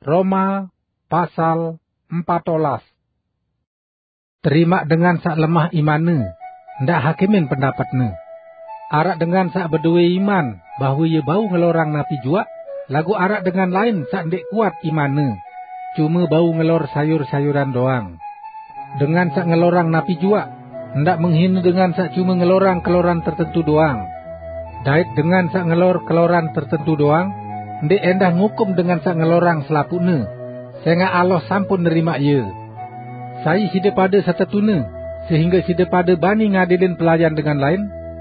Roma pasal 14. Terima dengan sak lemah imane, ndak hakimin pendapatne. Arak dengan sak berdua iman, bahawa ia bau ngelorang napi juak, lagu arak dengan lain sak ndek kuat imane, cuma bau ngelor sayur-sayuran doang. Dengan sak ngelorang napi juak, ndak menghina dengan sak cuma ngelorang keloran tertentu doang. Dait dengan sak ngelor keloran tertentu doang, ndek endah ngukum dengan sak ngelorang selapune, sehingga Allah sampun nerima ia. Saya sida pada satatuna, sehingga sida pada bani ngadilin pelayan dengan lain,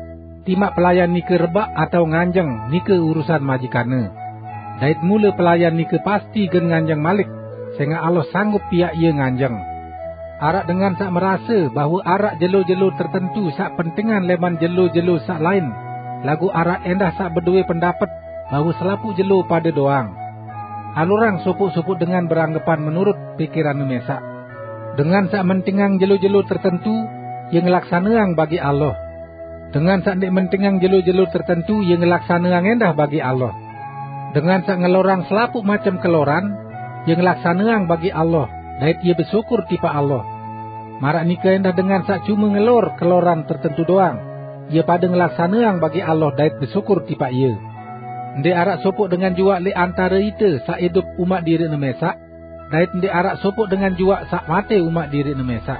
timak pelayan ni ke rebak atau nganjeng ni ke urusan majikane. Dait mula pelayan ni ke pasti gen nganjeng malik, sehingga Allah sanggup pihak ia nganjeng. Arak dengan sak merasa bahawa arak jelo-jelo tertentu sak pentingan leman jelo-jelo sak lain, lagu arak endah sak berdua pendapat bahawa selapu jelo pada doang. Alurang sopuk-sopuk dengan beranggapan menurut pikiran mesak. Dengan sak mentingang jelo-jelo tertentu, yang ngelaksanaan bagi Allah. Dengan sak ndek mentingang jelo-jelo tertentu, yang ngelaksanaan endah bagi Allah. Dengan sak ngelorang selapuk macam keloran, yang ngelaksanaan bagi Allah, dait ia bersyukur tipa Allah. Marak nikah endah dengan sak cuma ngelor keloran tertentu doang, ia pada ngelaksanaan bagi Allah dait bersyukur tipa ia. Ndek arak sopuk dengan juak le antara ita sak hidup umat diri nemesak, dait ndek arak sopuk dengan juak sak mate umat diri nemesak.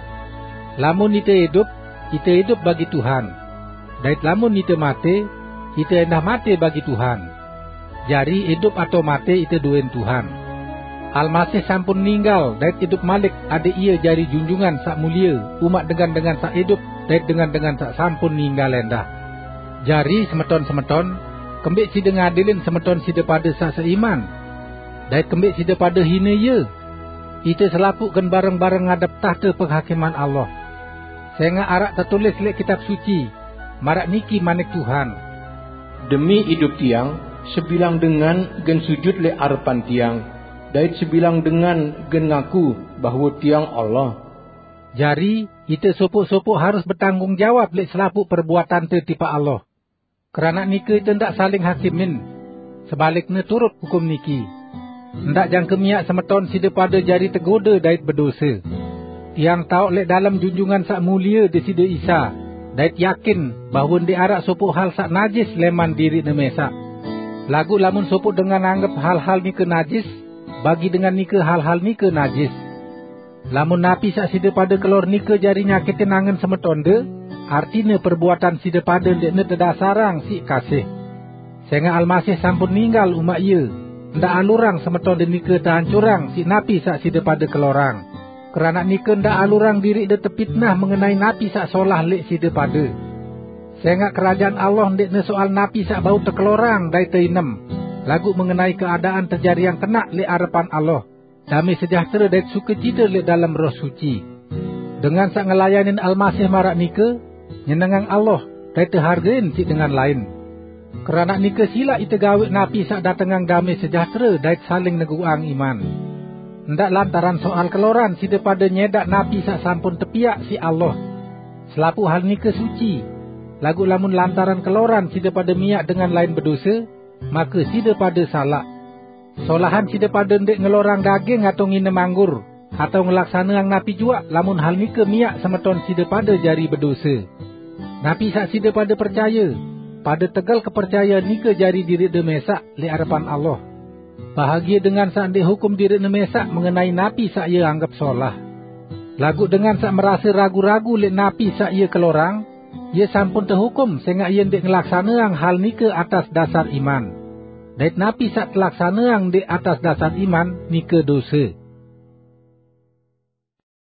Lamun ita hidup bagi Tuhan. Dait lamun ita mate, ita endah mate bagi Tuhan. Jari hidup atau mate ita duin Tuhan. Almasih sampun ninggal, dait hidup malik ada ia jari junjungan sak mulia, umat dengan sak hidup, dait dengan sak sampun ninggal endah. Jari semeton-semeton, kembik sida ngadilin semeton sida pada sak seiman. Dait kembik sida pada hina ia. Ita selapukkan bareng-bareng ngadap tahta penghakiman Allah. Sehingga arak tertulis lek kitab suci, marak niki manik Tuhan. Demi hidup tiang, sebilang dengan gen sujud lek arepan tiang, dait sebilang dengan gen ngaku bahawa tiang Allah. Jari, ita sopuk-sopuk harus bertanggungjawab lek selapuk perbuatan tipa Allah. Kerana niki ita ndak saling hakimin, sebaliknya turut hukum niki. Ndak jangka miak semeton sida pada jari tergoda dait berdosa. Tiang tahu lek dalam junjungan sak mulia di sida Isa, dait yakin bahawa ndi arak sopuk hal sak najis leman diri nemesak. Lagu lamun sopuk dengan anggap hal-hal ni ke najis, bagi dengan ni ke hal-hal ni ke najis. Lamun napi sak sida pada kelor ni ke jari nyakitin angen semeton de, artinya perbuatan sida pada ndekne terdasarang si kasih. Sehingga Almasih sampun ninggal umat ia, ndak alurang semeton de nika terhancurang si napi sak sida pada kelorang. Kerana nika ndak alurang diri de terfitnah mengenai napi sak solah lek sida pada. Sehingga kerajaan Allah ndekne soal napi sak bau terkelorang dai teinem. Lagu mengenai keadaan terjadi yang kena lek harapan Allah. Damai sejahtera dan sukacita lek dalam roh suci. Dengan sak ngelayanin Almasih marak nika, nyenengang Allah dai terhargain si dengan lain. Kerana nika sila ita gawe napi sak datengang damai sejahtera dait saling neguang iman. Ndak lantaran soal keloran sida pada nyedak napi sak sampun tepiak si Allah. Selapu hal nika suci. Lagu lamun lantaran keloran sida pada miak dengan lain berdosa, maka sida pada salah. Solahan sida pada ndek ngelorang daging atau nginem anggur, atau ngelaksanaan napi juak lamun hal nika miak semeton sida pada jari berdosa. Napi sak sida pada percaya, pada tegal kepercayaan nika jari diri de mesak li harapan Allah. Bahagia dengan sak ndek hukum diri de mesak mengenai napi sak ia anggap solah. Lagu dengan sak merasa ragu-ragu li napi sak ia kelorang, ia sampun terhukum sehingga ia ndek ngelaksanaan hal nika atas dasar iman. Dait napi sak telaksanaan ndek atas dasar iman nika dosa.